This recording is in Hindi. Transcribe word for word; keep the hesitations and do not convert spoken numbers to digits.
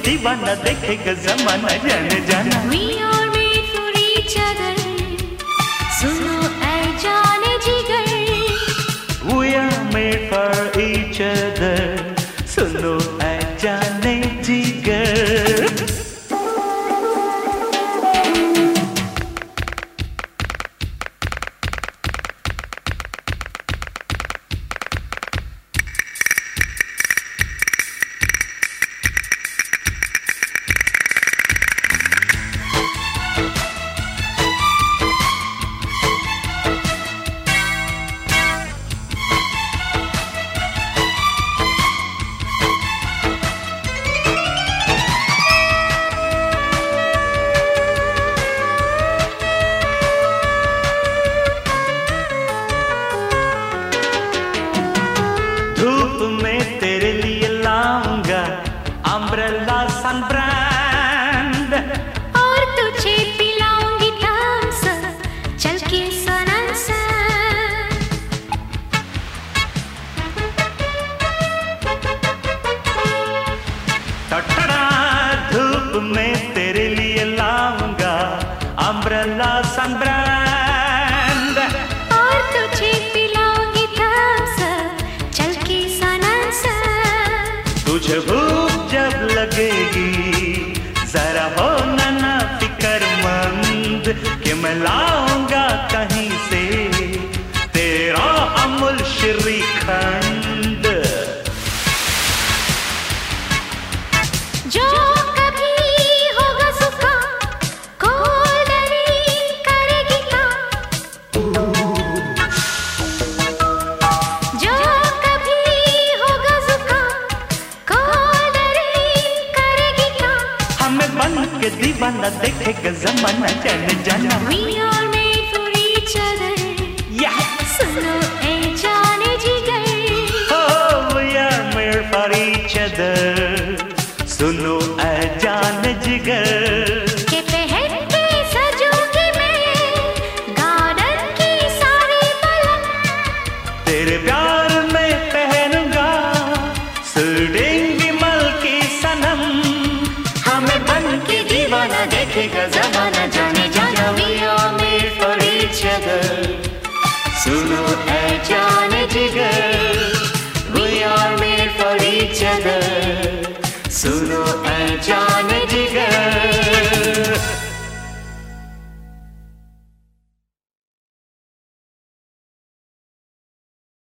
दीवाना देखेगा जमाना जाने जाना। We are made for each other, सुनो ऐ जाने जिगर। We are made for each other, सुनो ऐ जाने जिगर। धूप में तेरे लिए लाऊंगा अम्ब्रेला सन ब्रांड, और तुझे पिलाऊंगी थम्स अप, चल के सनसा। टटड़ा धूप में तेरे लिए लाऊंगा अम्ब्रेला सन ब्रांड, और तुझे पिलाऊंगी थम्स अप, चल के सनसा। तुझे भूख जब लगेगी जरा हो ना ना फिक्रमंद कि मैं लाऊंगा कहीं से तेरा अमूल श्रीखंड। जो कभी होगा सुखा कोल्ड ड्रिंक करेगी काम, जो कभी होगा सुखा कोल्ड ड्रिंक करेगी काम। हमें बन के दीवाना देखेगा जमाना जाने जाना। We are made for each other, Yeah. सुनो ऐ जाने जिगर। Oh, we are made for each other, सुनो ऐ जान जिगर। के पहन के सजूंगी मैं गार्डन की सारी पलंग, तेरे प्यार में पहनूंगा सूटिंग विमल की सनम। हमें बन के दीवाना देखेगा जमाना जाने जाना। We are made for each other, सुनो ऐ जान जिगर। We are made for each other, सुनो